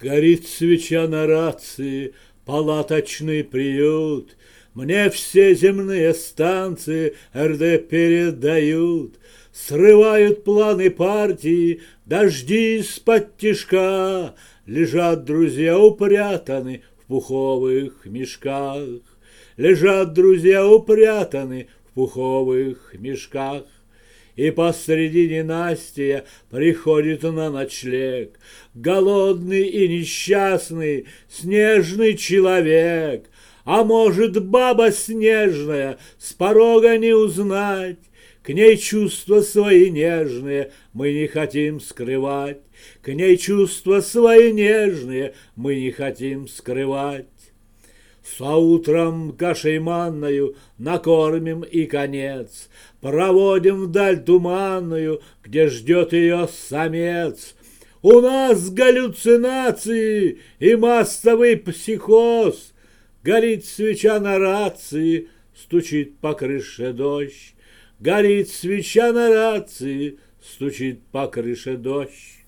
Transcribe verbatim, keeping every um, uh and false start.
Горит свеча на рации, палаточный приют. Мне все земные станции эр дэ передают. Срывают планы партии, дожди из-под тишка. Лежат друзья упрятаны в пуховых мешках. Лежат друзья упрятаны в пуховых мешках. И посреди ненастья приходит на ночлег голодный и несчастный снежный человек. А может, баба снежная с порога не узнать, к ней чувства свои нежные мы не хотим скрывать, к ней чувства свои нежные мы не хотим скрывать. Со утром кашей манною накормим и конец, проводим вдаль туманную, где ждет ее самец. У нас галлюцинации и массовый психоз. Горит свеча на рации, стучит по крыше дождь. Горит свеча на рации, стучит по крыше дождь.